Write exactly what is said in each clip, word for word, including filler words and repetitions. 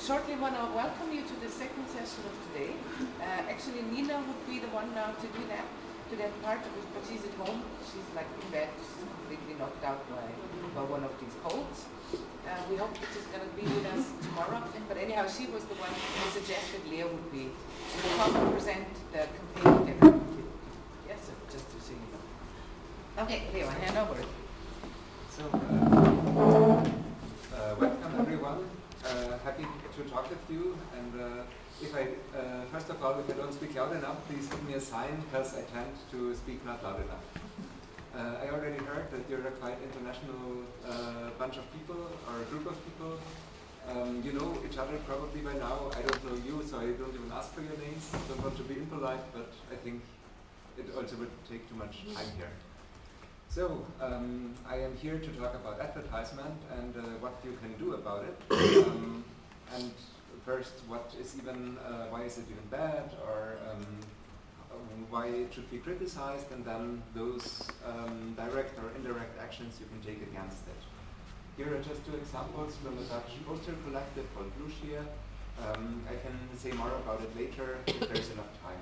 shortly want to welcome you to the second session of today. Uh, actually, Nina would be the one now to do that, to that part of it, but she's at home. She's like in bed. She's completely knocked out by, by one of these colds. Uh, we hope that she's going to be with us tomorrow. But anyhow, she was the one who suggested Leo would be to come and present the campaign dinner. Yes, sir, just to see you know. Okay, Leo, I hand over. So, uh, uh, welcome everyone. Uh, happy to talk with you. And uh, if I, uh, first of all, if I don't speak loud enough, please give me a sign, because I tend to speak not loud enough. Uh, I already heard that you're a quite international uh, bunch of people, or a group of people. Um, you know each other probably by now. I don't know you, so I don't even ask for your names. I don't want to be impolite, but I think it also would take too much time here. So, um, I am here to talk about advertisement and uh, what you can do about it. Um, and first, what is even, uh, why is it even bad, or um, why it should be criticized, and then those um, direct or indirect actions you can take against it. Here are just two examples from a Dutch poster collective called Blue Shear. Um, I can say more about it later if there's enough time.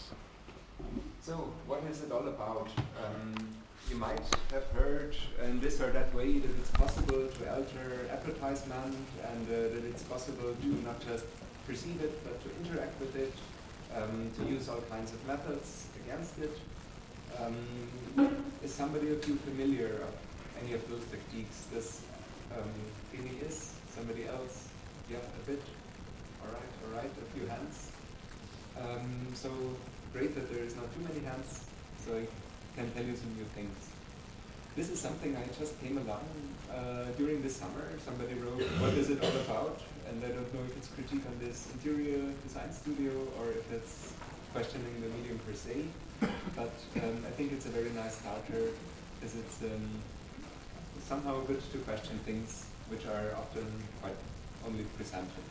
So, what is it all about? Um, You might have heard in this or that way that it's possible to alter advertisement, and uh, that it's possible to not just perceive it but to interact with it, um, to use all kinds of methods against it. Um, is somebody of you familiar of any of those techniques? This um, really is? Somebody else? Yeah, a bit? Alright, alright, a few hands. Um, so great that there is not too many hands. So I can tell you some new things. This is something I just came along uh, during this summer. Somebody wrote, what is it all about? And I don't know if it's critique on this interior design studio or if it's questioning the medium per se. But um, I think it's a very nice starter, because it's um, somehow good to question things which are often quite only presented.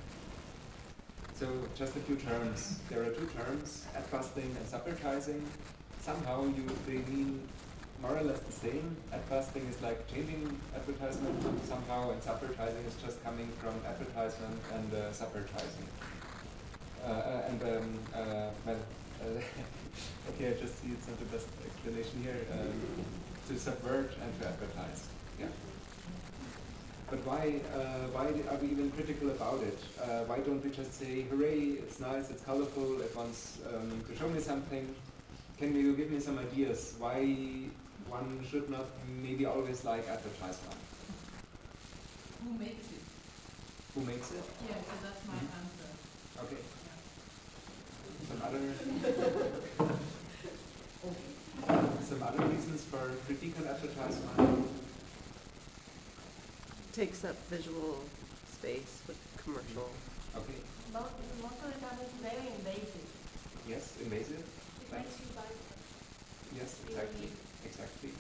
So just a few terms. There are two terms, adbusting and subvertising. Somehow you, they mean more or less the same. Adbusting is like changing advertisement somehow, and subvertising is just coming from advertisement and uh, subvertising. Uh, and um, uh, well, uh, okay, I just see it's not the best explanation here. Um, to subvert and to advertise. Yeah. But why? Uh, why are we even critical about it? Uh, why don't we just say, "Hooray! It's nice, it's colorful, it wants um, to show me something"? Can you give me some ideas why one should not maybe always like advertisement? Who makes it? Who makes it? Yeah, so that's my mm-hmm. answer. Okay. Some other some other reasons for critique on advertisement? Takes up visual space with commercial. Okay. Most, most of the time it's very invasive. Yes, invasive. It makes you buy stuff. Yes, exactly. Exactly.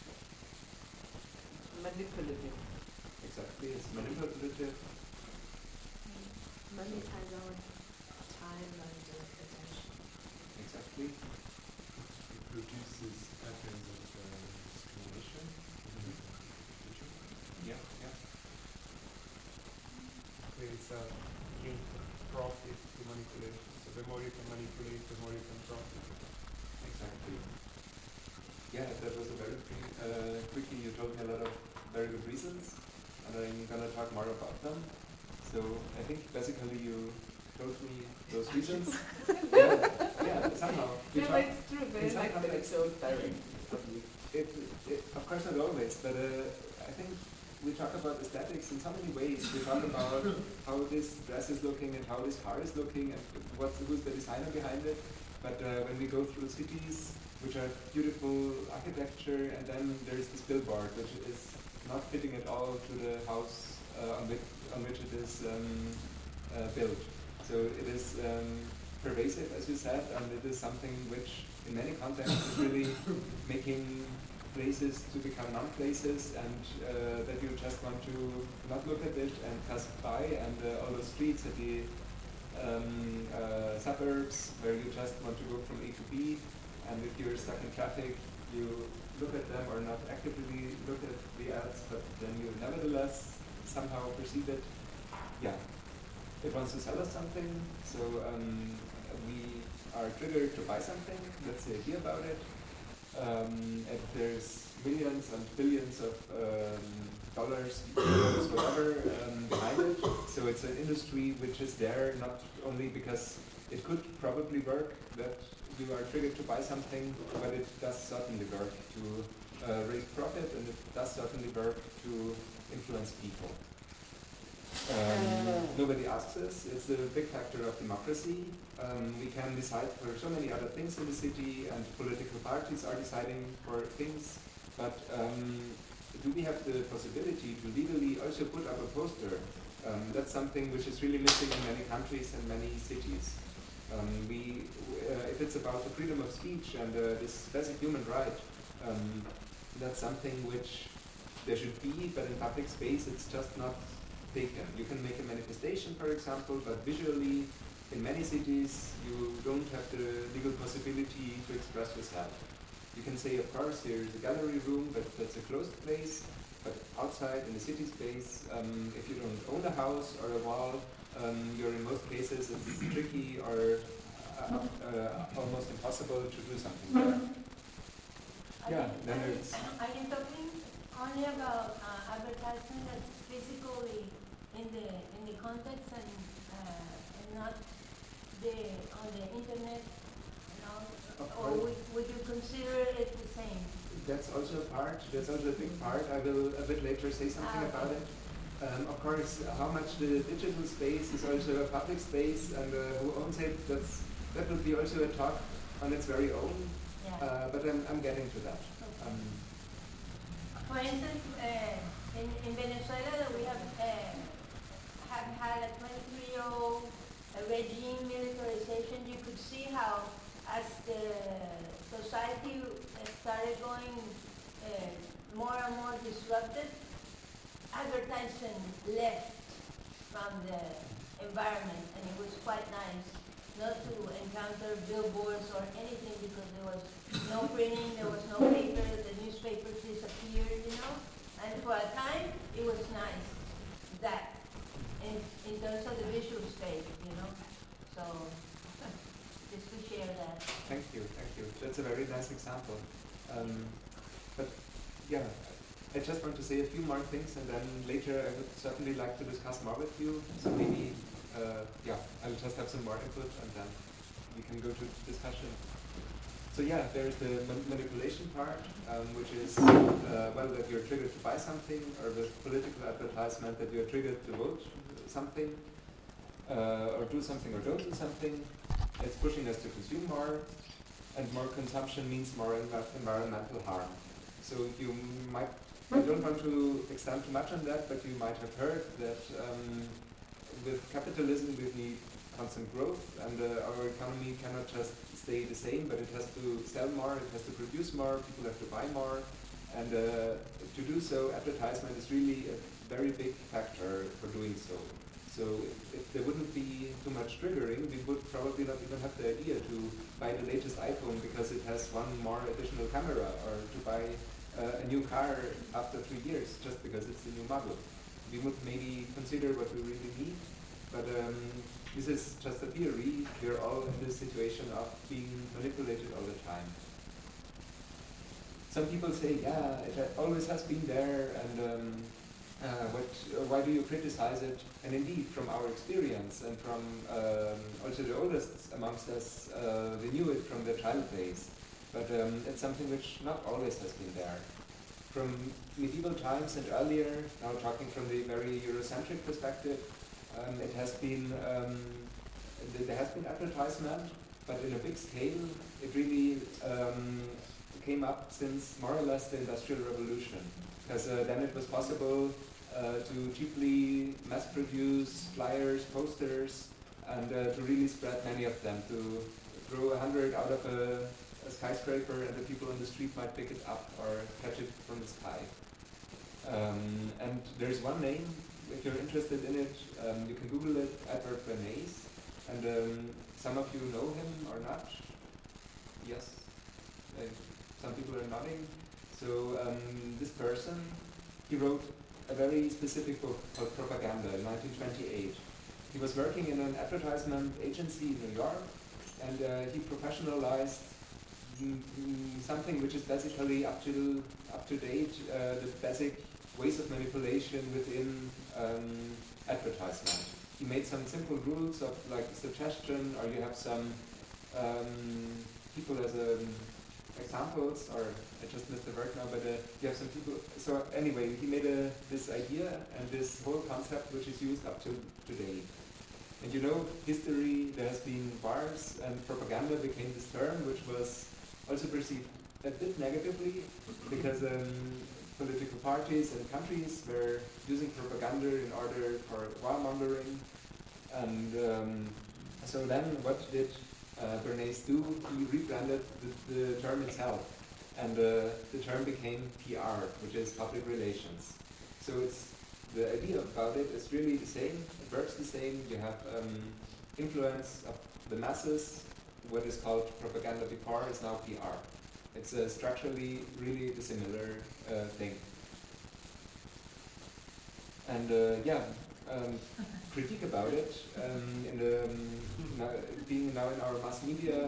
Manipulative. Exactly, it's manipulative. Money ties our time and uh, attention. Exactly. It produces patterns of uh, discrimination. Mm-hmm. Yeah, yeah. Creates a link of profit to manipulation. So the more you can manipulate, the more you can profit. Exactly. Yeah, that was a very uh, quickly. You told me a lot of very good reasons, and I'm gonna talk more about them. So I think basically you told me those reasons. yeah, yeah, somehow. Yeah, but it's true. Very like that it's so direct. It, it, of course, not always, but uh, I think we talk about aesthetics in so many ways. We talk about how this dress is looking and how this car is looking and what's who's the designer behind it. But uh, when we go through cities, which are beautiful architecture, and then there's this billboard, which is not fitting at all to the house uh, on, which, on which it is um, uh, built. So it is um, pervasive, as you said, and it is something which, in many contexts, is really making places to become non-places, and uh, that you just want to not look at it and pass by, and uh, all those streets at the um, uh, suburbs where you just want to go from A to B. And if you're stuck in traffic, you look at them or not actively look at the ads, but then you nevertheless somehow perceive it. Yeah, it wants to sell us something, so um, we are triggered to buy something. That's the idea about it. Um, and there's millions and billions of um, dollars, euros, whatever, um, behind it. So it's an industry which is there not only because it could probably work that you are triggered to buy something, but it does certainly work to uh, raise profit, and it does certainly work to influence people. Um, nobody asks us. It's the big factor of democracy. Um, we can decide for so many other things in the city, and political parties are deciding for things. But um, do we have the possibility to legally also put up a poster? Um, that's something which is really missing in many countries and many cities. Um, we, uh, if it's about the freedom of speech and uh, this basic human right, um, that's something which there should be, but in public space it's just not taken. You can make a manifestation, for example, but visually, in many cities, you don't have the legal possibility to express yourself. You can say, of course, here is a gallery room, but that's a closed place. But outside, in the city space, um, if you don't own a house or a wall, um, you're in most cases, it's tricky or uh, uh, almost impossible to do something there. Are Yeah, you, then are, you, it's... are you talking only about uh, advertising that's physically in the in the context and uh, and not the on the internet, you know, or would, would you consider it the same? That's also a part, that's also a big part. I will a bit later say something Ah, about okay. it. Um, of course, how much the digital space is also a public space, and uh, who owns it, that's, that would be also a talk on its very own, Yeah. uh, but I'm, I'm getting to that. Um, For instance, uh, in, in Venezuela, we have uh, have had a twenty-three-year-old regime militarization. You could see how, as the society started going uh, more and more disrupted, advertising left from the environment, and it was quite nice not to encounter billboards or anything because there was no printing, there was no paper, the newspapers disappeared, you know. And for a time, it was nice that in, in terms of the visual space, you know. So just to share that. Thank you, thank you. That's a very nice example. Um, but yeah, I just want to say a few more things, and then later I would certainly like to discuss more with you. So maybe, uh, yeah, I'll just have some more input, and then we can go to discussion. So yeah, there's the man manipulation part, um, which is, uh, well, that you're triggered to buy something, or with political advertisement that you're triggered to vote something, uh, or do something or don't do something. It's pushing us to consume more, and more consumption means more env environmental harm. So you might, I don't want to extend too much on that, but you might have heard that um, with capitalism we need constant growth, and uh, our economy cannot just stay the same, but it has to sell more, it has to produce more, people have to buy more, and uh, to do so, advertisement is really a very big factor for doing so. So if, if there wouldn't be too much triggering, we would probably not even have the idea to buy the latest iPhone because it has one more additional camera, or to buy uh, a new car after three years just because it's the new model. We would maybe consider what we really need, but um, this is just a theory. We're all in this situation of being manipulated all the time. Some people say, yeah, it ha always has been there, and um, uh, what, uh, why do you criticize it? And indeed, from our experience, and from um, also the oldest amongst us, uh, they knew it from their child days. But um, it's something which not always has been there. From medieval times and earlier, now talking from the very Eurocentric perspective, um, it has been, um, th there has been advertisement, but in a big scale, it really um, came up since more or less the Industrial Revolution. Because uh, then it was possible uh, to cheaply mass produce flyers, posters, and uh, to really spread many of them, to throw a hundred out of a, a skyscraper and the people on the street might pick it up or catch it from the sky. Um, and there's one name, if you're interested in it, um, you can Google it, Edward Bernays, and um, some of you know him or not. Yes, uh, some people are nodding. So um, this person, he wrote a very specific book called Propaganda in nineteen twenty-eight. he was working in an advertisement agency in New York, and uh, he professionalized mm, mm, something which is basically up to up to date, uh, the basic ways of manipulation within um, advertisement. He made some simple rules of like suggestion, or you have some um, people as um, examples, or I just missed the word now, but uh, you have some people. So anyway, he made a, this idea and this whole concept which is used up to today. And you know, history, there has been wars, and propaganda became this term which was also perceived a bit negatively because um, political parties and countries were using propaganda in order for warmongering. And um, so then what did uh, Bernays do? He rebranded the, the term itself. And uh, the term became P R, which is public relations. So it's the idea about it is really the same. It works the same. You have um, influence of the masses. What is called propaganda before is now P R. It's uh, structurally really a similar uh, thing. And uh, yeah, um, critique about it. Um, in the, um, now, being now in our mass media,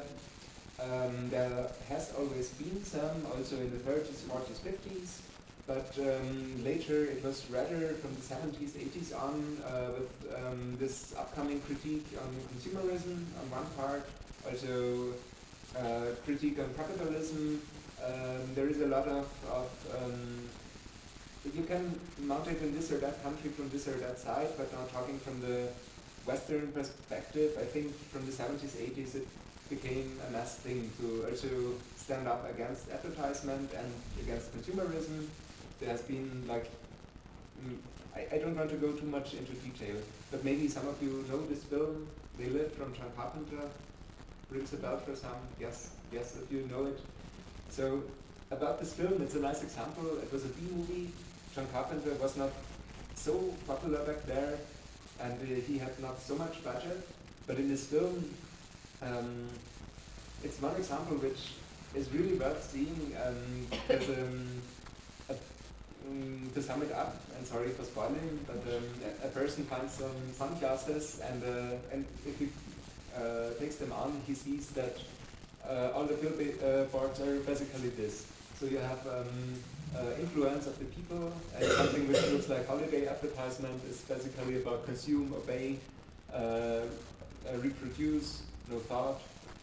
um, there has always been some, also in the thirties, forties, fifties. But um, later it was rather from the seventies, eighties on uh, with um, this upcoming critique on consumerism on one part, also uh, critique on capitalism. Um, there is a lot of, of um, you can mount it in this or that country from this or that side, but now talking from the Western perspective, I think from the seventies, eighties it became a mass thing to also stand up against advertisement and against consumerism. There has been like, mm, I, I don't want to go too much into detail, but maybe some of you know this film, They Live, from John Carpenter. Rings a bell for some? Yes, yes, if you know it. So about this film, it's a nice example. It was a B movie. John Carpenter was not so popular back there, and uh, he had not so much budget. But in this film, um, it's one example which is really worth seeing. Um, there's, um, a, um, to sum it up, and sorry for spoiling, but um, a, a person finds some sunglasses, and uh, and if he uh, takes them on, he sees that uh, all the billboards are basically this. So you have um, uh, influence of the people, and something which looks like holiday advertisement is basically about consume, obey, uh, uh, reproduce, no thought.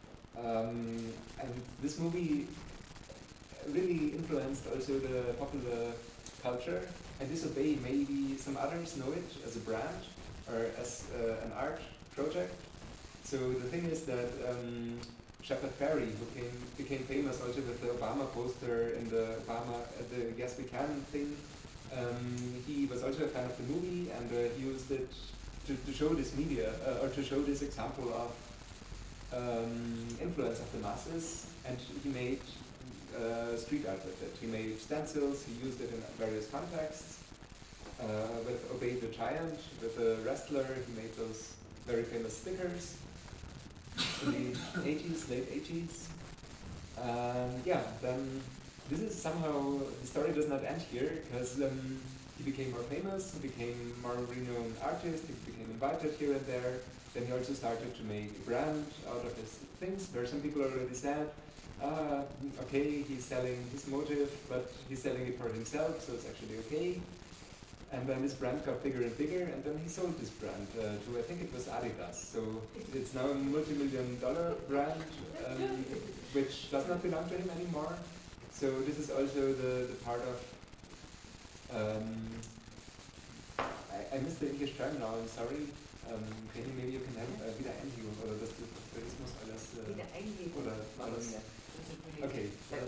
Um, and this movie really influenced also the popular culture. And Disobey, maybe some others know it as a brand or as uh, an art project. So the thing is that um, Shepard Fairey, who came, became famous also with the Obama poster in the Obama, uh, the Yes We Can thing, um, he was also a fan of the movie, and uh, he used it to, to show this media, uh, or to show this example of um, influence of the masses, and he made uh, street art with it. He made stencils, he used it in various contexts. Uh, with Obey the Giant, with the wrestler, he made those very famous stickers in the eighties, late eighties. Um, yeah, then this is somehow, the story does not end here, because um, he became more famous, he became more renowned artist, he became invited here and there. Then he also started to make a brand out of his things, where some people already said, ah, okay, he's selling his motive, but he's selling it for himself, so it's actually okay. And then this brand got bigger and bigger, and then he sold this brand uh, to, I think it was Adidas. So it's now a multi-million dollar brand, um, which does not belong to him anymore. So this is also the, the part of, um, I, I missed the English term now, I'm sorry. Um, Penny, maybe you can help, uh, Wiedereinlegung, oder das Kapitalismus alles, äh, Wiedereinlegung. oder alles. Yeah. Okay. That,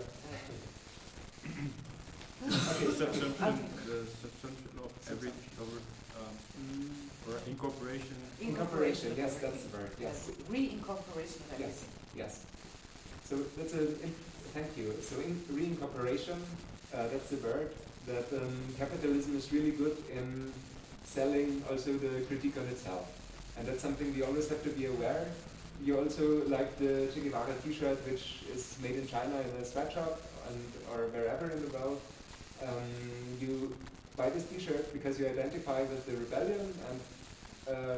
Okay, so, Subsumption, the subsumption of every over, um, or incorporation. incorporation, yes, that's the word, yes. Reincorporation of Yes, everything. yes. So that's a, in, thank you. So in reincorporation, uh, that's the word, that um, capitalism is really good in selling also the critique on itself. And that's something we always have to be aware. You also like the Che Guevara t-shirt, which is made in China in a sweatshop and or wherever in the world. Um, you buy this t-shirt because you identify with the rebellion and uh, with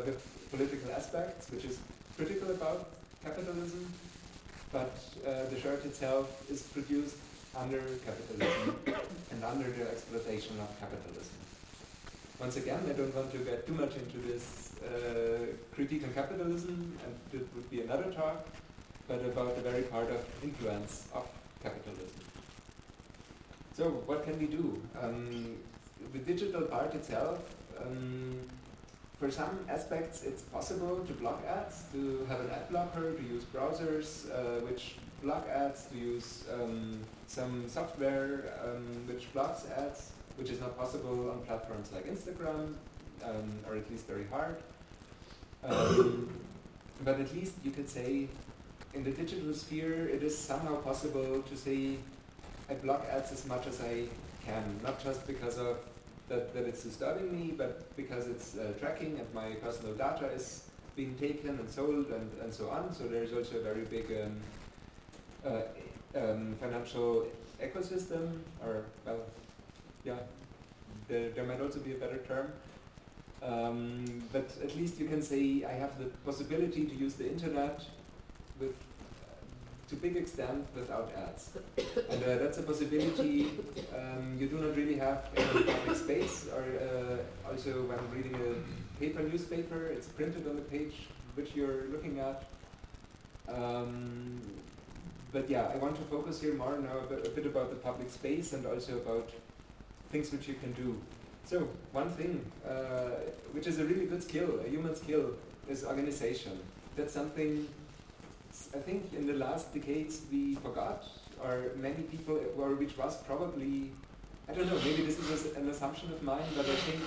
political aspects, which is critical about capitalism, but uh, the shirt itself is produced under capitalism and under the exploitation of capitalism. Once again, I don't want to get too much into this uh, critique on capitalism, and it would be another talk, but about the very part of influence of capitalism. So what can we do? Um, the digital part itself, um, for some aspects it's possible to block ads, to have an ad blocker, to use browsers uh, which block ads, to use um, some software um, which blocks ads, which is not possible on platforms like Instagram, um, or at least very hard. Um, but at least you could say in the digital sphere it is somehow possible to say I block ads as much as I can, not just because of that, that it's disturbing me, but because it's uh, tracking and my personal data is being taken and sold and, and so on. So there's also a very big um, uh, um, financial ecosystem, or well, yeah, there, there might also be a better term. Um, but at least you can say I have the possibility to use the internet with to big extent without ads. And uh, that's a possibility um, you do not really have in public space, or uh, also when reading a paper newspaper, it's printed on the page which you're looking at. Um, but yeah, I want to focus here more now a bit, a bit about the public space and also about things which you can do. So one thing, uh, which is a really good skill, a human skill, is organization. That's something I think in the last decades we forgot, or many people, or which was probably, I don't know, maybe this is an assumption of mine, but I think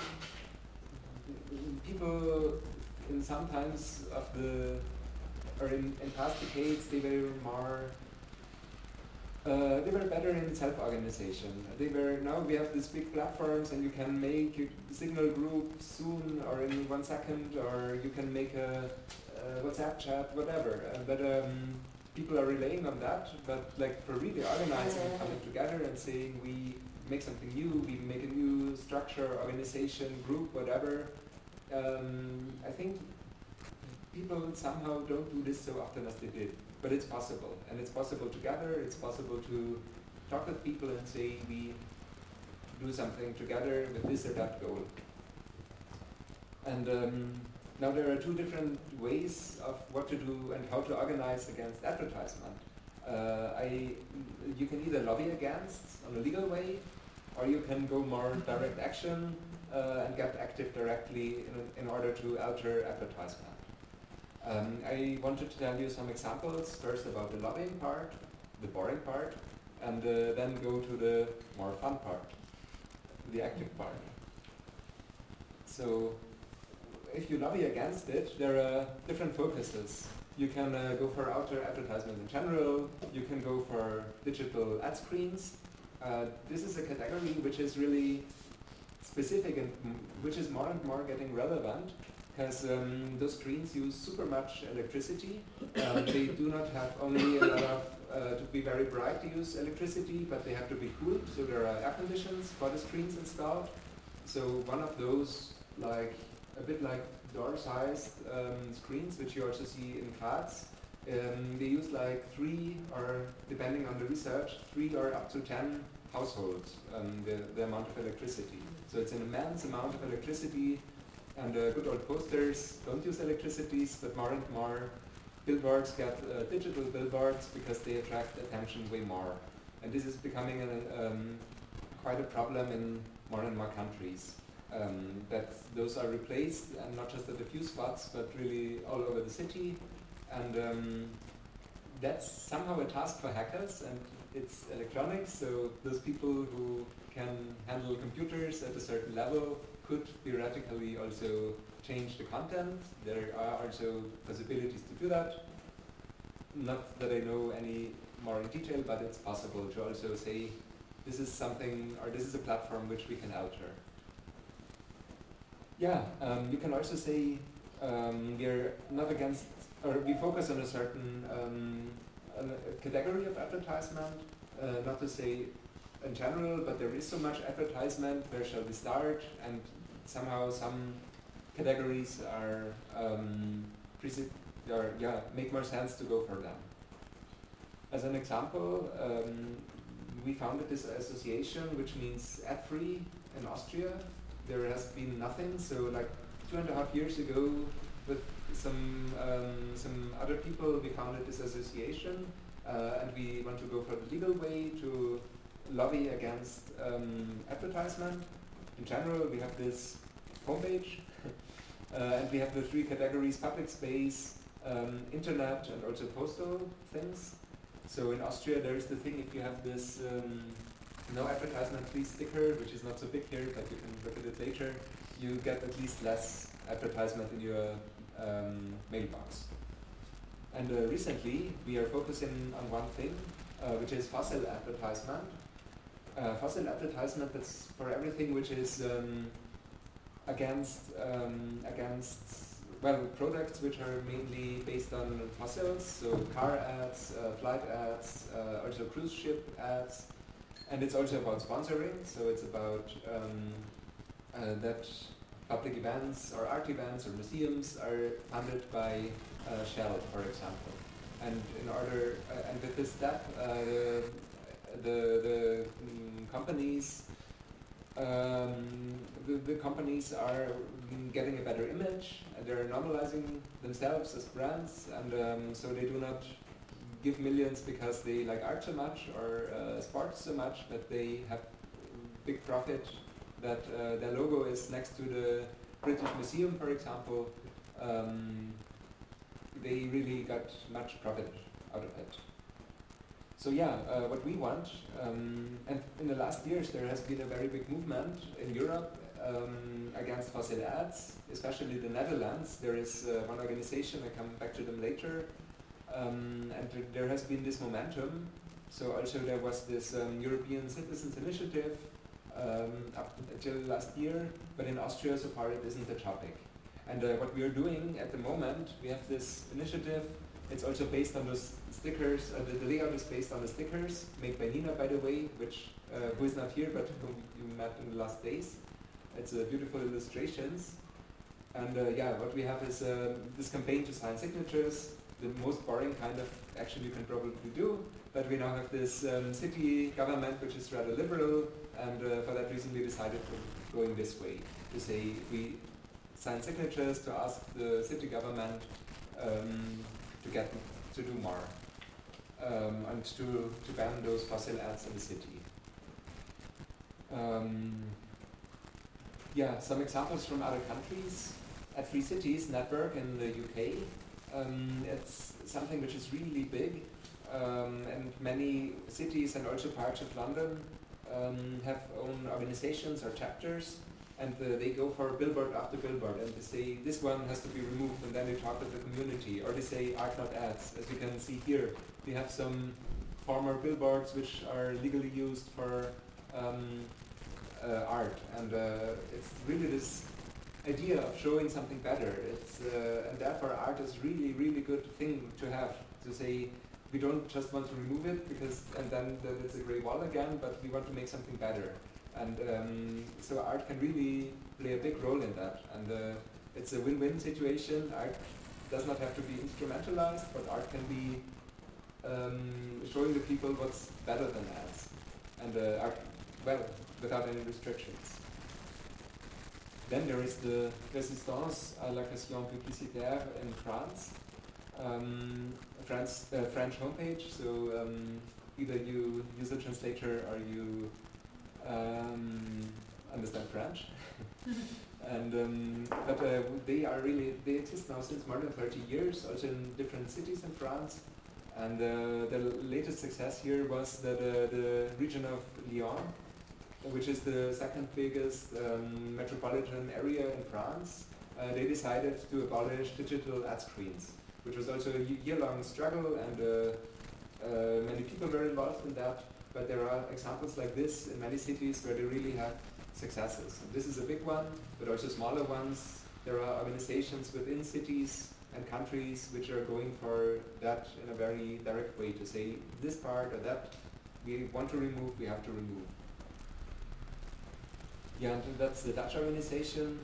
people in some times of the, or in, in past decades, they were more, uh, they were better in self-organization. They were, now we have these big platforms and you can make a signal group soon or in one second, or you can make a Uh, WhatsApp chat, whatever. Uh, but um, people are relying on that. But like for really organizing and coming together and saying we make something new, we make a new structure, organization, group, whatever. Um, I think people somehow don't do this so often as they did. But it's possible, and it's possible together. It's possible to talk with people and say we do something together with this or that goal. And. Um, Now there are two different ways of what to do and how to organize against advertisement. Uh, I, you can either lobby against on a legal way, or you can go more direct action uh, and get active directly in, in order to alter advertisement. Um, I wanted to tell you some examples, first about the lobbying part, the boring part, and uh, then go to the more fun part, the active part. So, if you lobby against it, there are different focuses. You can uh, go for outer advertisement in general, you can go for digital ad screens. Uh, this is a category which is really specific and m which is more and more getting relevant, because um, those screens use super much electricity. Um, they do not have only a lot of, uh, to be very bright to use electricity, but they have to be cooled, so there are air conditions for the screens installed. So one of those, like a bit like door-sized um, screens, which you also see in flats. Um, they use like three, or depending on the research, three or up to ten households, um, the, the amount of electricity. So it's an immense amount of electricity, and uh, good old posters don't use electricities, but more and more billboards get uh, digital billboards because they attract attention way more. And this is becoming a, um, quite a problem in more and more countries. Um, that those are replaced, and not just at a few spots, but really all over the city. And um, that's somehow a task for hackers, and it's electronics, so those people who can handle computers at a certain level could theoretically also change the content. There are also possibilities to do that. Not that I know any more in detail, but it's possible to also say this is something, or this is a platform which we can alter. Yeah, um, you can also say um, we're not against, or we focus on a certain um, on a category of advertisement, uh, not to say in general, but there is so much advertisement, where shall we start? And somehow some categories are, um, presi- are yeah, make more sense to go for them. As an example, um, we founded this association, which means ad-free in Austria. There has been nothing, so like two and a half years ago, with some um, some other people, we founded this association, uh, and we want to go for the legal way to lobby against um, advertisement. In general, we have this homepage, uh, and we have the three categories: public space, um, internet, and also postal things. So in Austria, there is the thing: if you have this um, no advertisement please sticker, which is not so big here, but you can look at it later, you get at least less advertisement in your um, mailbox. And uh, recently, we are focusing on one thing, uh, which is fossil advertisement. Uh, fossil advertisement, that's for everything which is um, against um, against well products which are mainly based on fossils, so car ads, uh, flight ads, uh, also cruise ship ads, and it's also about sponsoring. So it's about um, uh, that public events or art events or museums are funded by uh, Shell, for example. And in order, uh, and with this step, uh, the the mm, companies, um, the, the companies are getting a better image, and they're normalizing themselves as brands, and um, so they do not give millions because they like art so much or uh, sports so much, but they have big profit. That uh, their logo is next to the British Museum, for example. Um, they really got much profit out of it. So yeah, uh, what we want, um, and in the last years there has been a very big movement in Europe um, against fossil ads, especially the Netherlands. There is uh, one organization, I come back to them later, um, and th- there has been this momentum. So also there was this um, European Citizens Initiative um, up until last year, but in Austria so far it isn't a topic. And uh, what we are doing at the moment, we have this initiative. It's also based on those stickers. Uh, the, the layout is based on the stickers made by Nina, by the way, which uh, who is not here, but whom you met in the last days. It's uh, beautiful illustrations. And uh, yeah, what we have is uh, this campaign to sign signatures, the most boring kind of action you can probably do. But we now have this um, city government, which is rather liberal, and uh, for that reason we decided to going this way, to say we sign signatures to ask the city government um, to get to do more um, and to, to ban those fossil ads in the city. Um, yeah, some examples from other countries. At Free Cities Network in the U K, um, it's something which is really big, um, and many cities and also parts of London um, have own organizations or chapters, and uh, they go for billboard after billboard, and they say this one has to be removed, and then they talk with the community, or they say art not ads. As you can see here, we have some former billboards which are legally used for um, uh, art, and uh, it's really this idea of showing something better. It's uh, and therefore art is really, really good thing to have, to say we don't just want to remove it because and then that it's a grey wall again, but we want to make something better. And um, so art can really play a big role in that, and uh, it's a win-win situation. Art does not have to be instrumentalized, but art can be um, showing the people what's better than ads, and uh, art, well, without any restrictions. Then there is the Résistance à la question publicitaire in France, um, France uh, French homepage. So um, either you use a translator or you um, understand French. and um, but uh, they are really they exist now since more than thirty years, also in different cities in France. And uh, the latest success here was that uh, the region of Lyon, which is the second biggest um, metropolitan area in France, uh, they decided to abolish digital ad screens, which was also a year-long struggle, and uh, uh, many people were involved in that. But there are examples like this in many cities where they really have successes. And this is a big one, but also smaller ones. There are organizations within cities and countries which are going for that in a very direct way, to say this part or that we want to remove, we have to remove. Yeah, and that's the Dutch organization.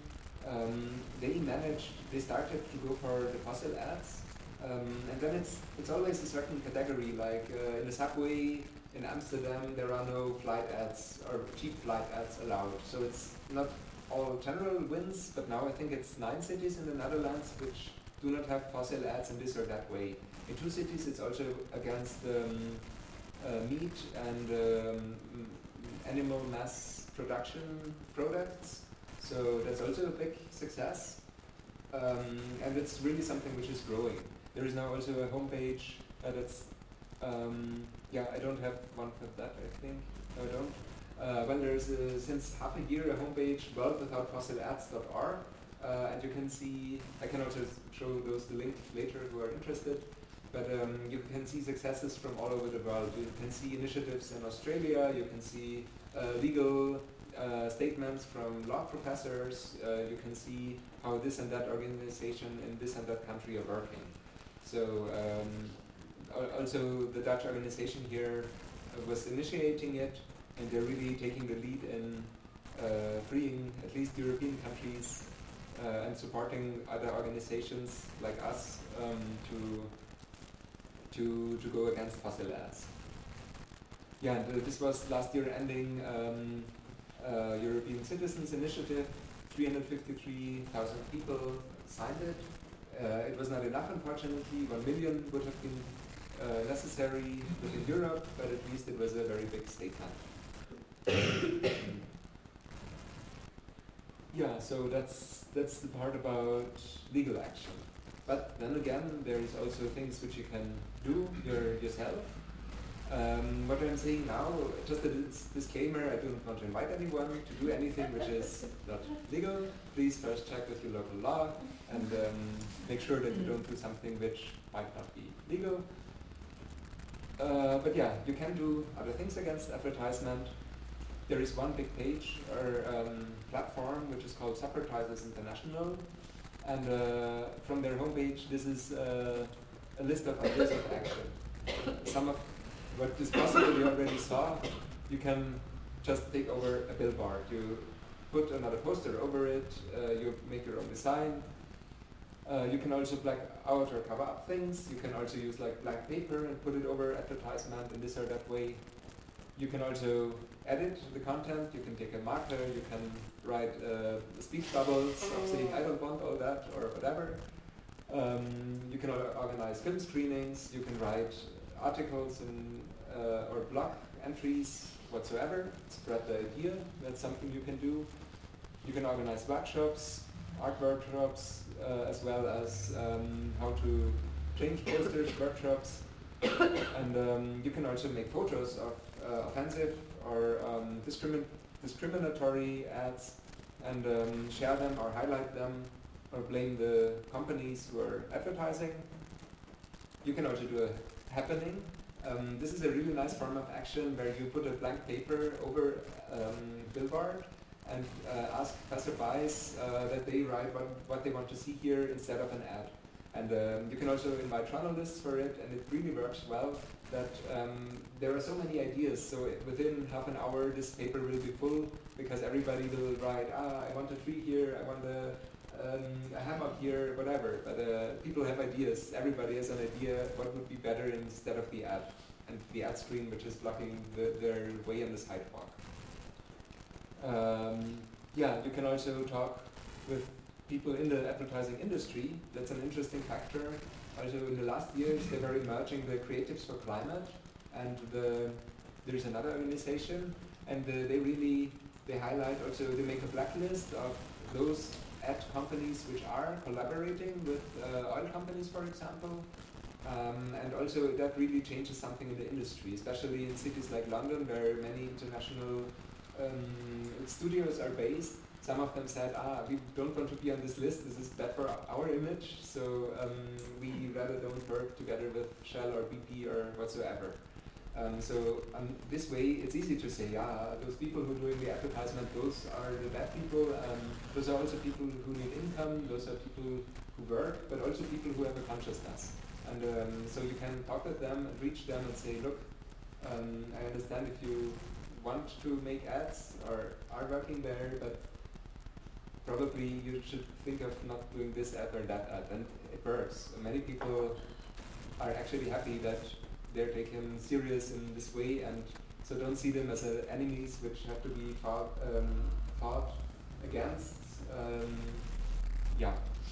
um, they managed, they started to go for the fossil ads, um, and then it's it's always a certain category, like uh, in the subway in Amsterdam there are no flight ads or cheap flight ads allowed, so it's not all general wins, but now I think it's nine cities in the Netherlands which do not have fossil ads in this or that way. In two cities it's also against um, uh, meat and um, animal mass production products, so that's also a big success, um, and it's really something which is growing. There is now also a homepage uh, that's, um, yeah, I don't have one for that, I think, no I don't. Uh, well, there's a, since half a year a homepage, world without fossil ads dot org, uh, and you can see, I can also show those the link later who are interested, but um, you can see successes from all over the world. You can see initiatives in Australia, you can see uh, legal uh, statements from law professors, uh, you can see how this and that organization in this and that country are working. So um, al- also the Dutch organization here uh, was initiating it, and they're really taking the lead in uh, freeing at least European countries uh, and supporting other organizations like us um, to to to go against fossil ads. Yeah, and, uh, this was last year ending um, uh, European Citizens Initiative. three hundred fifty-three thousand people signed it. Uh, it was not enough, unfortunately. One million would have been uh, necessary within Europe, but at least it was a very big statement. Yeah, so that's that's the part about legal action. But then again, there is also things which you can do your, yourself. Um, what I'm saying now, just a dis- disclaimer, I don't want to invite anyone to do anything which is not legal. Please first check with your local law and um, make sure that you don't do something which might not be legal. Uh, but yeah, you can do other things against advertisement. There is one big page or um, platform which is called Subvertisers International, and uh, from their homepage this is uh, a list of ideas of action. Some of what is possible you already saw. You can just take over a billboard. You put another poster over it, uh, you make your own design. Uh, you can also black out or cover up things. You can also use like black paper and put it over advertisement in this or that way. You can also edit the content. You can take a marker. You can write uh, speech bubbles of saying I don't want all that or whatever. Um, you can or- organize film screenings. You can write articles and uh, or blog entries whatsoever. Spread the idea. That's something you can do. You can organize workshops, art workshops, uh, as well as um, how to change posters, workshops, and um, you can also make photos of uh, offensive or um, discrimin- discriminatory ads and um, share them or highlight them or blame the companies who are advertising. You can also do a happening. Um, this is a really nice form of action where you put a blank paper over um, billboard and uh, ask passerbys uh, that they write what, what they want to see here instead of an ad. And um, you can also invite journalists for it, and it really works well that um, there are so many ideas, so it, within half an hour this paper will be full because everybody will write, ah, I want a tree here, I want a, um, a hammock here, whatever. But uh, people have ideas, everybody has an idea what would be better instead of the ad, and the ad screen which is blocking the, their way on the sidewalk. Um, yeah, you can also talk with people in the advertising industry. That's an interesting factor. Also in the last years they were emerging the Creatives for Climate, and the, there's another organization, and the, they really, they highlight also, they make a blacklist of those ad companies which are collaborating with uh, oil companies, for example. Um, and also that really changes something in the industry, especially in cities like London where many international um, studios are based. Some of them said, ah, we don't want to be on this list, this is bad for our image, so um, we rather don't work together with Shell or B P or whatsoever. Um, so um, this way it's easy to say, yeah, those people who are doing the advertisement, those are the bad people, um, those are also people who need income, those are people who work, but also people who have a consciousness. And um, so you can talk with them and reach them and say, look, um, I understand if you want to make ads or are working there, but probably you should think of not doing this ad or that ad, and it works. Many people are actually happy that they're taken serious in this way, and so don't see them as uh, enemies which have to be fought, um, fought against. Um, yeah.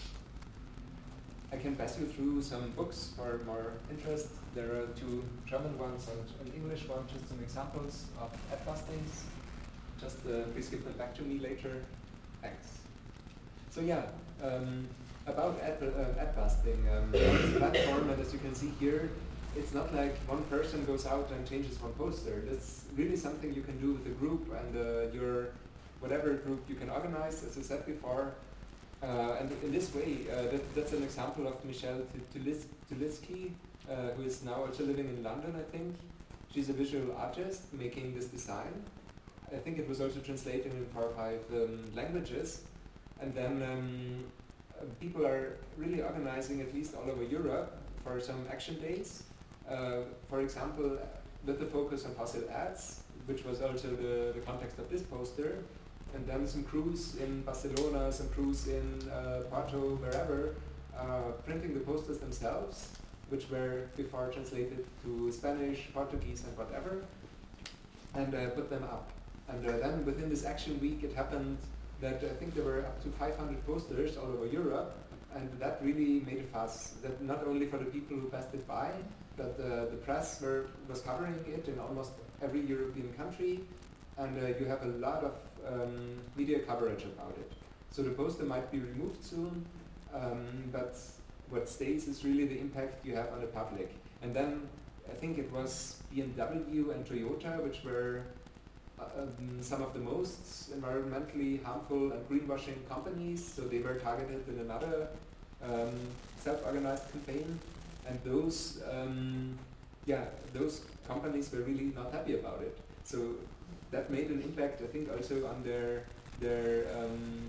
I can pass you through some books for more interest. There are two German ones and an English one, just some examples of ad bustings. Just uh, please give them back to me later. Thanks. So yeah, um, about ad, uh, ad busting, um, this platform, and as you can see here, it's not like one person goes out and changes one poster. That's really something you can do with a group, and uh, your whatever group you can organize, as I said before. Uh, and in this way, uh, that, that's an example of Michelle Tulitsky, uh, who is now also living in London, I think. She's a visual artist making this design. I think it was also translated in four or five um, languages. And then um, uh, people are really organizing, at least all over Europe, for some action days. Uh, for example, with the focus on fossil ads, which was also the, the context of this poster. And then some crews in Barcelona, some crews in uh, Porto, wherever, uh, printing the posters themselves, which were before translated to Spanish, Portuguese, and whatever, and uh, put them up. And uh, then within this action week, it happened that I think there were up to five hundred posters all over Europe, and that really made a fuss. That not only for the people who passed it by, but uh, the press were, was covering it in almost every European country, and uh, you have a lot of um, media coverage about it. So the poster might be removed soon, um, but what stays is really the impact you have on the public. And then I think it was B M W and Toyota, which were uh, um, some of the most environmentally harmful and greenwashing companies, so they were targeted in another um, self-organized campaign. And those, um, yeah, those companies were really not happy about it. So that made an impact, I think, also on their their um,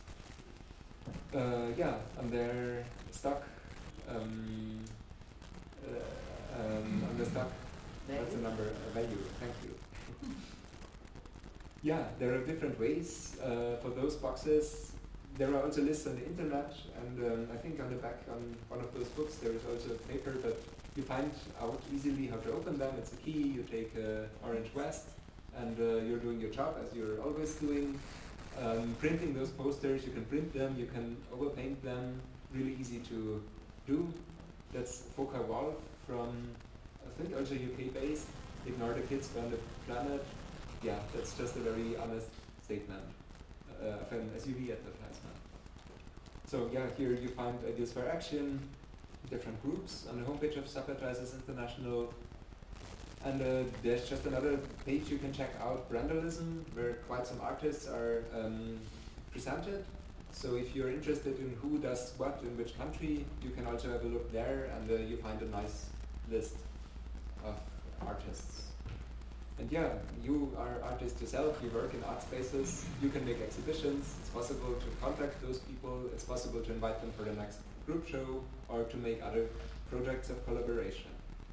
uh, yeah on their stock um, uh, um, on the stock. That's the number uh, value. Thank you. Yeah, there are different ways uh, for those boxes. There are also lists on the internet, and um, I think on the back on one of those books there is also a paper that you find out easily how to open them. It's a key. You take uh, Orange West, and uh, you're doing your job as you're always doing. Um, printing those posters, you can print them, you can overpaint them, really easy to do. That's Foka Wolf from, I think also U K based, Ignore the Kids, Burn the Planet. Yeah, that's just a very honest statement uh, of an S U V advertisement. So yeah, here you find ideas for action, different groups on the homepage of Subadvisors International. And uh, there's just another page you can check out, Brandalism, where quite some artists are um, presented. So if you're interested in who does what in which country, you can also have a look there, and uh, you find a nice list of artists. And yeah, you are artists yourself, you work in art spaces, you can make exhibitions, it's possible to contact those people, it's possible to invite them for the next group show, or to make other projects of collaboration.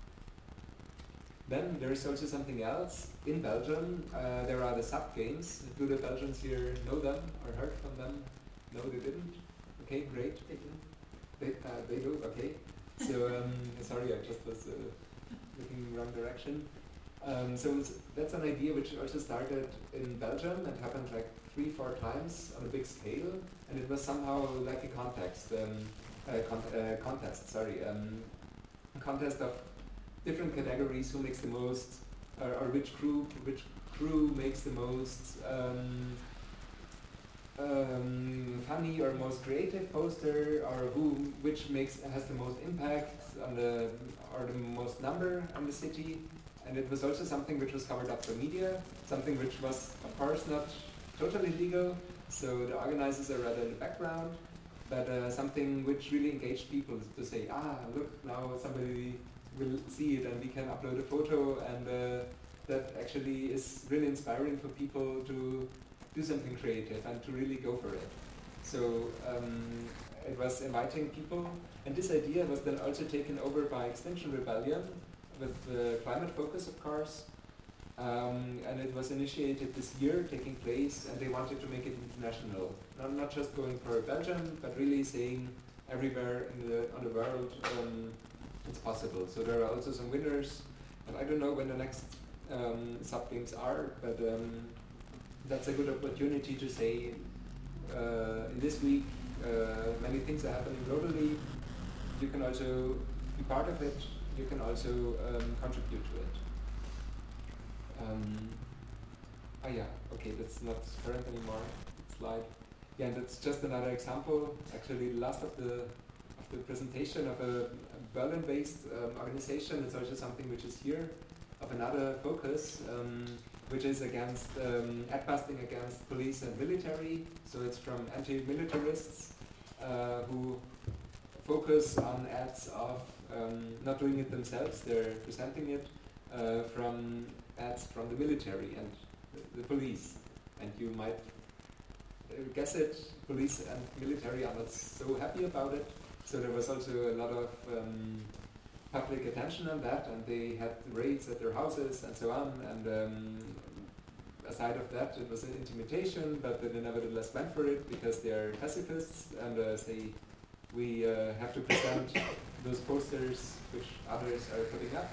Then there is also something else. In Belgium, uh, there are the sub games. Do the Belgians here know them or heard from them? No, they didn't? Okay, great. They do. They, uh, they do, okay. So, um, sorry, I just was uh, looking in the wrong direction. Um, so that's an idea which also started in Belgium and happened like three, four times on a big scale. And it was somehow like a context, um, uh, con uh, contest, sorry, um, a contest of different categories, who makes the most, or, or which group, which crew makes the most um, um, funny or most creative poster, or who, which makes has the most impact on the, or the most number on the city. And it was also something which was covered up for media, something which was, of course, not totally legal. So the organizers are rather in the background, but uh, something which really engaged people to say, ah, look, now somebody will see it and we can upload a photo, and uh, that actually is really inspiring for people to do something creative and to really go for it. So um, it was inviting people, and this idea was then also taken over by Extinction Rebellion with the climate focus, of course. Um, and it was initiated this year, taking place, and they wanted to make it international. Not, not just going for Belgium, but really saying everywhere in the, on the world um, it's possible. So there are also some winners, and I don't know when the next um, sub-games are, but um, that's a good opportunity to say uh, in this week uh, many things are happening globally. You can also be part of it, you can also um, contribute to it. Um, oh yeah, okay, that's not current anymore, slide. Yeah, and that's just another example, actually the last of the of the presentation of a, a Berlin-based um, organization. It's also something which is here, of another focus, um, which is against um, ad busting against police and military. So it's from anti-militarists uh, who focus on ads of um, not doing it themselves, they're presenting it uh, from ads from the military and the, the police. And you might uh, guess it, police and military are not so happy about it. So there was also a lot of um, public attention on that, and they had raids at their houses and so on. And um, aside of that, it was an intimidation, but they nevertheless went for it because they are pacifists and uh, say, we uh, have to present those posters which others are putting up.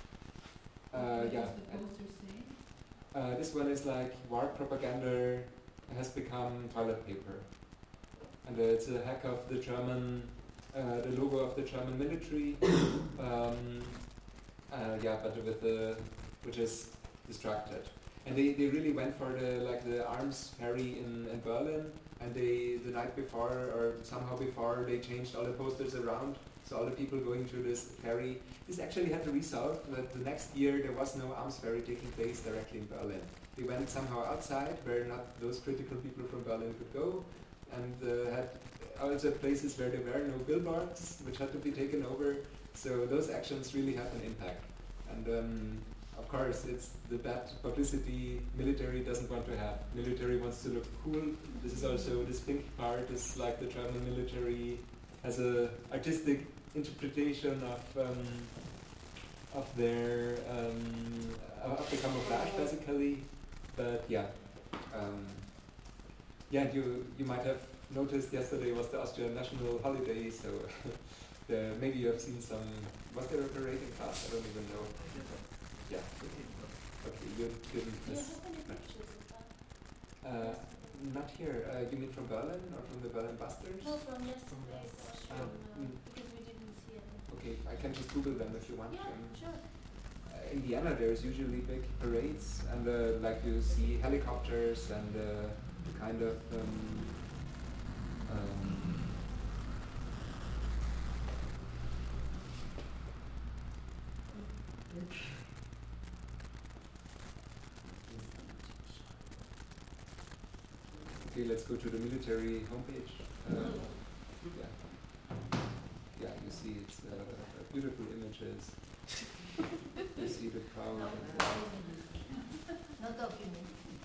Uh, What yeah. does the poster say? Uh, this one is like war propaganda has become toilet paper, and uh, it's a hack of the German, uh, the logo of the German military. um, uh, yeah, but with the which is distracted, and they, they really went for the like the arms ferry in, in Berlin, and they the night before or somehow before they changed all the posters around. So all the people going through this ferry, this actually had the result that the next year there was no arms ferry taking place directly in Berlin. They went somehow outside where not those critical people from Berlin could go, and uh, had also places where there were no billboards, which had to be taken over. So those actions really have an impact. And um, of course, it's the bad publicity military doesn't want to have. Military wants to look cool. This is also this pink part is like the German military has a artistic interpretation of um, of their um, of the camouflage basically, but yeah, um, yeah. You you might have noticed yesterday was the Austrian national holiday, so the, maybe you have seen some. Was there a parade in class? I don't even know. Yeah. Okay, you didn't Do you miss. have any pictures of that? Uh, not here. Uh, you mean from Berlin or from the Berlin Busters? No, from yesterday's Um, Austrian, uh, mm. because we didn't see any. Okay, I can just Google them if you want. Yeah, Um, sure. uh, in Vienna, there's usually big parades, and uh, like you see helicopters and uh, kind of. Um, um, Okay, let's go to the military homepage. Uh, yeah. Yeah, you see it's uh, beautiful images. You see the crowd. And, uh, No document.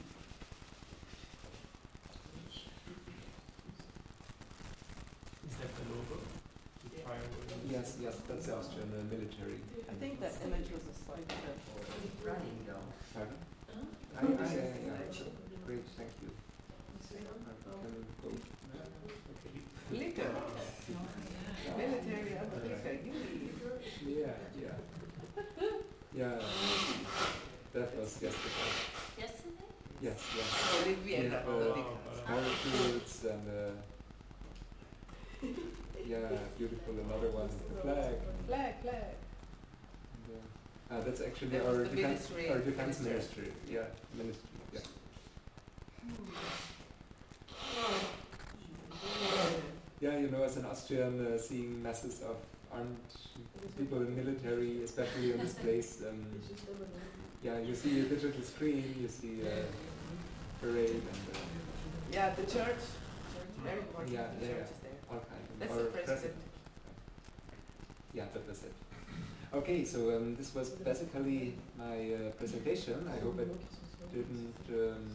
Is that the logo? The fireworks? yes, yes, that's the Austrian uh, military. I think that image was a slideshow. Pardon? Huh? I, I, yeah, yeah. Great, thank you. I can go. Okay. Flickr. Military on Flickr. Yeah, yeah. Yeah. That was yesterday. Yesterday? Yes, yes. Or did we end Yeah, up uh, on the wow. big Parachutes and uh, yeah, beautiful. Another one, the flag. flag, flag? And, uh, ah, that's actually That was our the defense, ministry- our defense ministry. ministry. Yeah, ministry. Yeah. Yeah, you know, as an Austrian, uh, seeing masses of armed people in military, especially in this place, um, yeah, you see a digital screen, you see a parade and uh, Yeah, the church. Church, very important. Yeah, the yeah, church yeah. is there. all kinds of That's or the president. Yeah, that was it. Okay, so um, this was basically my uh, presentation. I hope it didn't. Um,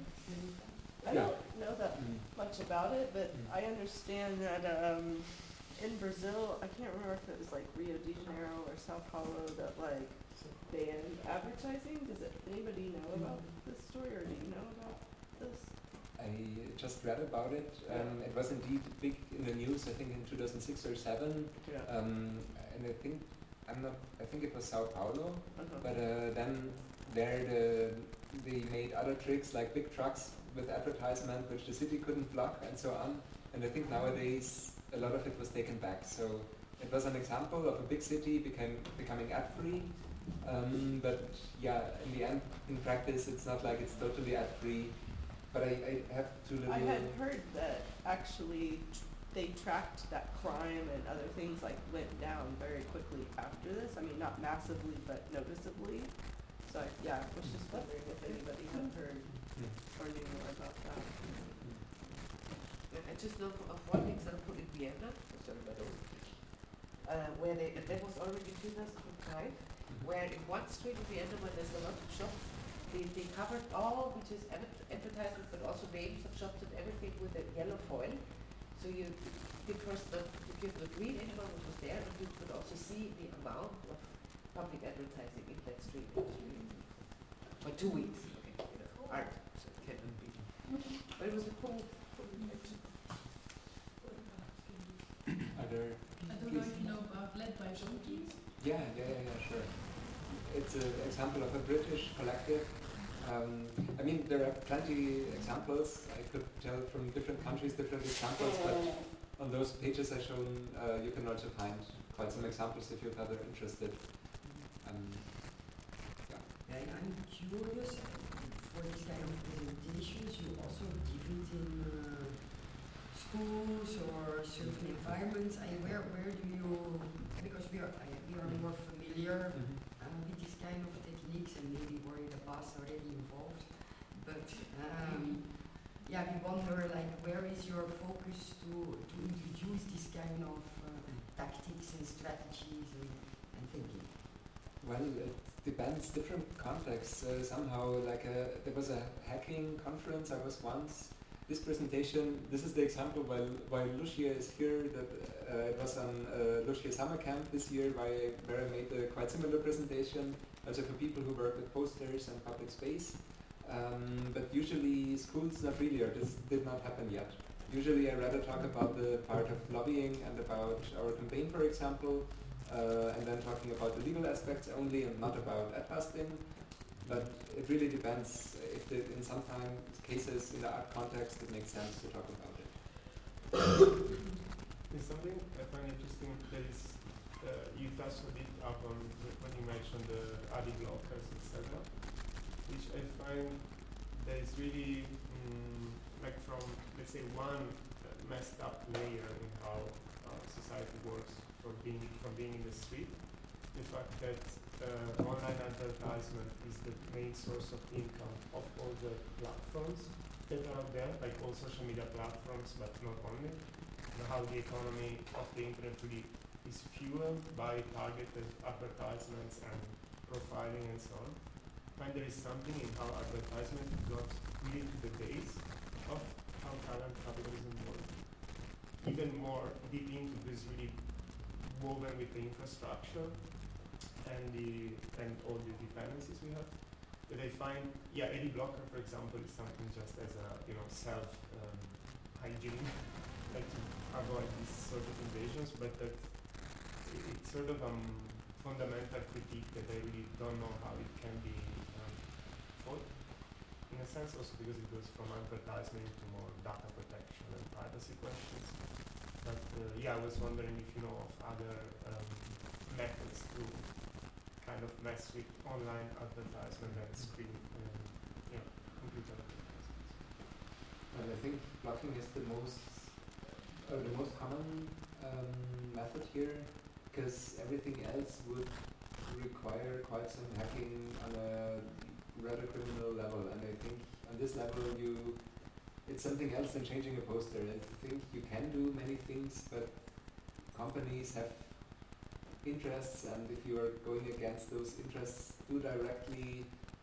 I Yeah. don't know that mm, much about it, but Mm. I understand that um, in Brazil, I can't remember if it was like Rio de Janeiro or Sao Paulo that like banned advertising. Does it, anybody know about this story, or do you know about this? I just read about it. Um, it was indeed big in the news, I think in two thousand six or seven. Yeah. Um, and I think, I'm not, I think it was Sao Paulo, Uh-huh. but uh, then there the, they made other tricks like big trucks with advertisement which the city couldn't block and so on. And I think nowadays a lot of it was taken back. So it was an example of a big city became, becoming ad-free. Um, but yeah, in the end, in practice, it's not like it's totally ad-free. But I, I have two little... I had heard that actually they tracked that crime and other things like went down very quickly after this. I mean, not massively, but noticeably. So I, yeah, I was just wondering if anybody had heard or knew more about that. I just know of one example in Vienna, sorry about that, uh, where they, that was already two thousand five, where in one street in Vienna where there's a lot of shops, they, they covered all which is adver- advertisements but also names of shops and everything with a yellow foil. So you, because the, you could read anyone what was there, and you could also see the amount of public advertising in that street. It was really for two weeks. Okay, you know, art, so it cannot be. But it was a cool, cool invention. Other, I don't know if you know about Led by Junkies. yeah, yeah, yeah, yeah, sure. It's an example of a British collective. Um, I mean, there are plenty examples. I could tell from different countries different examples, but on those pages I've shown, uh, you can also find quite some examples if you're further interested. Um, yeah. I, I'm curious, for this kind of presentations, you also give it in uh, schools or certain environments. I, where, where do you, because we are, I, we are more familiar Mm-hmm. uh, with this kind of techniques and maybe were in the past already involved. But um, yeah, we wonder like where is your focus to, to introduce this kind of uh, tactics and strategies and, and thinking? Well, it depends, different contexts. Uh, somehow, like a, there was a hacking conference I was once. This presentation, this is the example while, while Lucia is here, that uh, it was on uh, Lucia Summer Camp this year where I, where I made a quite similar presentation, also for people who work with posters and public space. Um, but usually schools not really, or this did not happen yet. Usually I rather talk about the part of lobbying and about our campaign, for example, uh, and then talking about the legal aspects only and not about ad busting. But it really depends. If the, in some time cases in the art context it makes sense to talk about it. There's something I find interesting that is, uh, you touched a bit upon when you mentioned the A D blockers, et cetera, which I find that is really mm, like from, let's say, one uh, messed up layer in how uh, society works for being, from being in the street. The fact that uh, online advertisement is the main source of income of all the platforms that are out there, like all social media platforms, but not only. And how the economy of the internet really is fueled by targeted advertisements and profiling and so on. I find there is something in how advertisement got really to the base of how talent capitalism works. Even more deep into this, really woven with the infrastructure and the and all the dependencies we have. That I find, yeah, A D blocker, for example, is something just as a you know self um, hygiene, like to avoid these sort of invasions, but that it, it's sort of a um, fundamental critique that I really don't know how it can be um, fought. In a sense, also because it goes from advertisement to more data protection and privacy questions. But uh, yeah, I was wondering if you know of other um, methods to kind of mess with online advertisement and screen, um, you know, computer advertisements. Well, I think blocking is the most, uh, the most common um, method here, because everything else would require quite some hacking on a rather criminal level. And I think on this level, you, it's something else than changing a poster. I think you can do many things, but companies have interests, and if you are going against those interests too directly,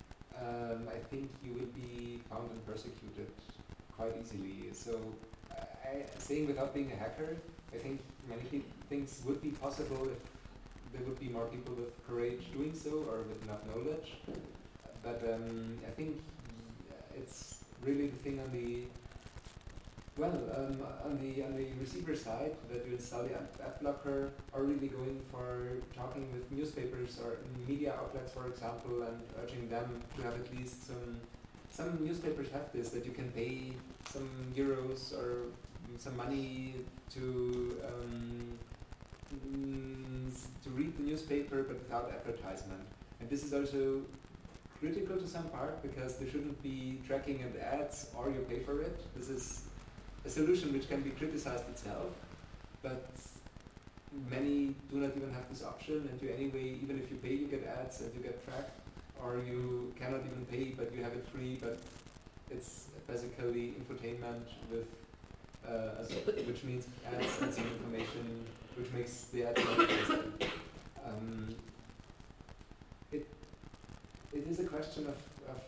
um, I think you will be found and persecuted quite easily. So, I, saying without being a hacker, I think many pe- things would be possible if there would be more people with courage doing so or with enough knowledge. But um, I think it's really the thing on the well um, on the on the receiver side that you install the ad, ad blocker, or really going for talking with newspapers or media outlets, for example, and urging them to have at least some. Some newspapers have this, that you can pay some euros or some money to um, mm, to read the newspaper, but without advertisement. And this is also critical to some part, because there shouldn't be tracking and ads, or you pay for it. This is a solution which can be criticized itself, but many do not even have this option, and you anyway, even if you pay, you get ads and you get tracked, or you cannot even pay but you have it free, but it's basically infotainment with uh, as, which means ads and some information which makes the ads not interesting. Um, it, it is a question of, of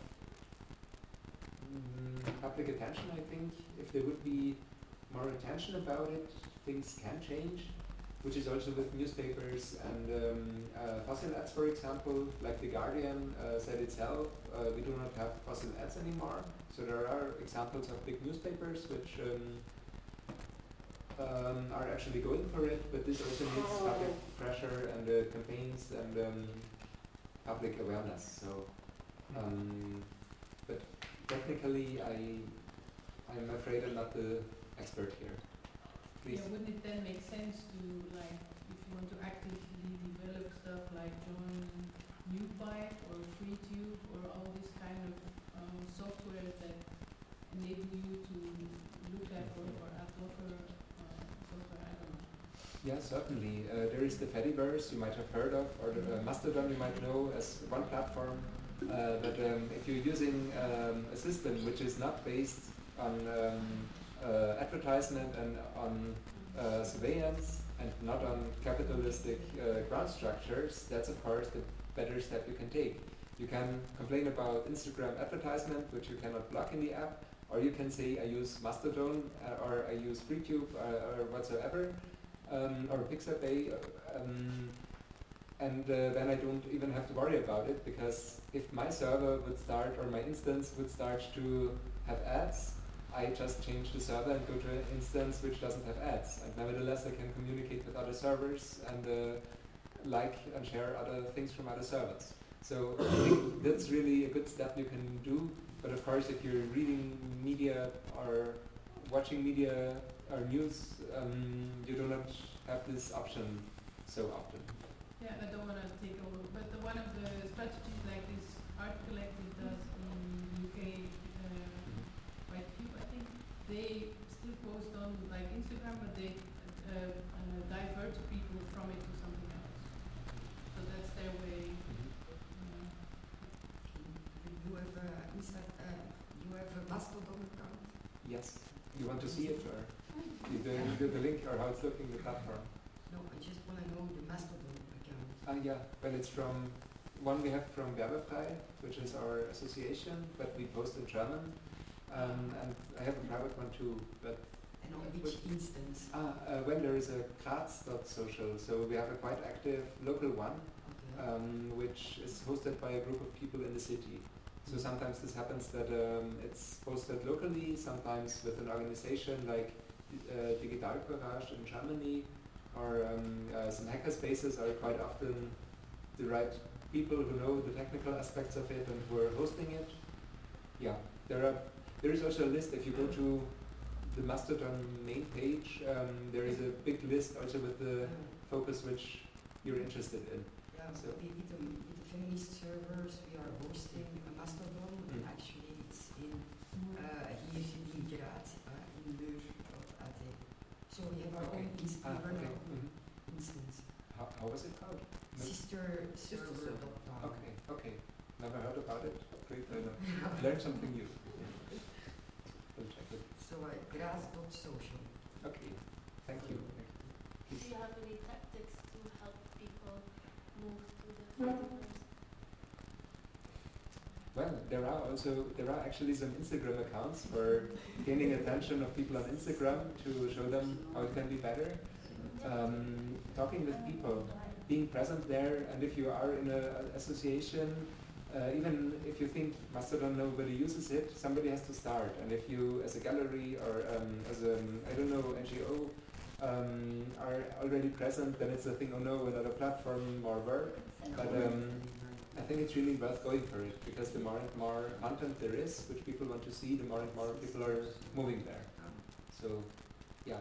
mm, public attention, I think. If there would be more attention about it, things can change, which is also with newspapers and um, uh, fossil ads, for example. Like The Guardian uh, said itself, uh, we do not have fossil ads anymore. So there are examples of big newspapers which um, um, are actually going for it, but this also needs public pressure and uh, campaigns and um, public awareness. So, um, but technically, I, I'm afraid I'm not the expert here. Please. Yeah, wouldn't it then make sense to, like, if you want to actively develop stuff like join NewPipe or FreeTube or all this kind of um, software that enable you to look at or, or ad blocker uh, software, I don't know. Yeah, certainly. Uh, there is the Fediverse you might have heard of, or the uh, Mastodon you might know as one platform. Uh, but um, if you're using um, a system which is not based on um, Uh, advertisement and on uh, surveillance and not on capitalistic uh, ground structures, that's of course the better step you can take. You can complain about Instagram advertisement, which you cannot block in the app, or you can say I use Mastodon uh, or I use FreeTube uh, or whatsoever, um, or Pixabay, um, and uh, then I don't even have to worry about it, because if my server would start or my instance would start to have ads, I just change the server and go to an instance which doesn't have ads, and nevertheless I can communicate with other servers and uh, like and share other things from other servers. So I think that's really a good step you can do, but of course if you're reading media or watching media or news, um, you do not have this option so often. Yeah, I don't want to take over, but the, one of the strategies like this Art Collective does in U K, uh, Whitecube, I think, they still post on like Instagram, but they uh, uh, divert people from it to something else. So that's their way. Uh, You have a, Insta, uh, you have a Mastodon account? Yes. You want to see it, or you do, you do the link, or how it's looking, the platform? No, I just want to know the Mastodon account. Ah, yeah. Well, it's from one we have from Werbefrei, which is our association, but we post in German. Um, and I have a private one too, but And on which instance? ah, uh, when there is a Graz dot social, so we have a quite active local one, Okay. um, which is hosted by a group of people in the city. So sometimes this happens that um, it's posted locally, sometimes with an organization like uh, Digital Courage in Germany, or um, uh, some hackerspaces are quite often the right people who know the technical aspects of it and who are hosting it. Yeah, there are. There is also a list. If you go to the Mastodon main page, um, there is a big list also with the Uh, focus which you're interested in. yeah, So- we, with, the, with the feminist servers, we are hosting a Mastodon, and Mm. actually it's in uh, here in Graz, uh, in Leur dot a t. So we have our Okay. own inst- Ah, we run okay. our own Mhm. instance. How, how was it called? No- Sister server dot com. Okay, okay. Never heard about it. Great, I know. Learn something new. We'll check it. So uh, Graz dot social. Okay, thank you. Do Please. you have any tactics to help people move to the Fediverse? Well, there are also there are actually some Instagram accounts for gaining attention of people on Instagram to show them how it can be better. um, talking with people, being present there, and if you are in an association, uh, even if you think Mastodon nobody uses it, somebody has to start. And if you, as a gallery or um, as a, I don't know, N G O, um, are already present, then it's a thing, oh no, another platform, more work. But um, I think it's really worth going for it, because the more and more content there is, which people want to see, the more and more people are moving there. So, yeah.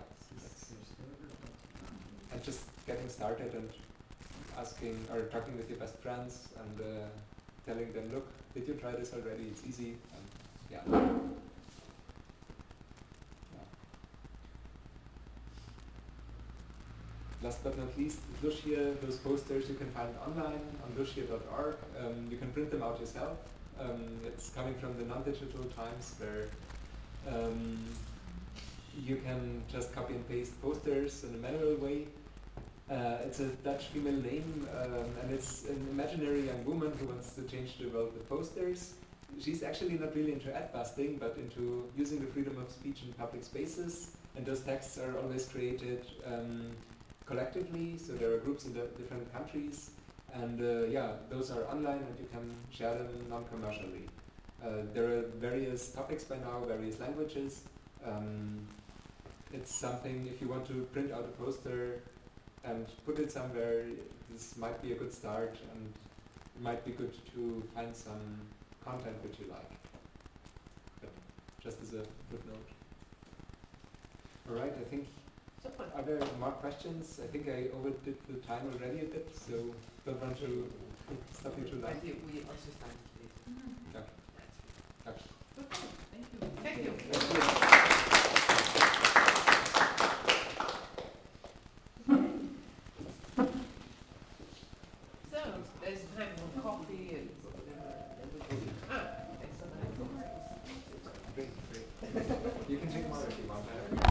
And just getting started and asking or talking with your best friends and uh, telling them, look, did you try this already? It's easy. And yeah. yeah. Last but not least, Lucia, those posters you can find online on lucia dot org. Um, you can print them out yourself. Um, it's coming from the non-digital times where um, you can just copy and paste posters in a manual way. Uh, it's a Dutch female name, um, and it's an imaginary young woman who wants to change the world with posters. She's actually not really into ad busting, but into using the freedom of speech in public spaces, and those texts are always created um, collectively, so there are groups in the different countries, and uh, yeah, those are online and you can share them non-commercially. Uh, there are various topics by now, various languages. Um, it's something, if you want to print out a poster and put it somewhere, this might be a good start, and it might be good to find some content which you like. But just as a footnote. Alright, I think, are there more questions? I think I overdid the time already a bit, so don't want to stop you too long. I think we also started late. Okay. Okay. Thank you. Thank you. Thank you. So, there's time for coffee and then we go. Ah, excellent. Great, great. You can take more if you want.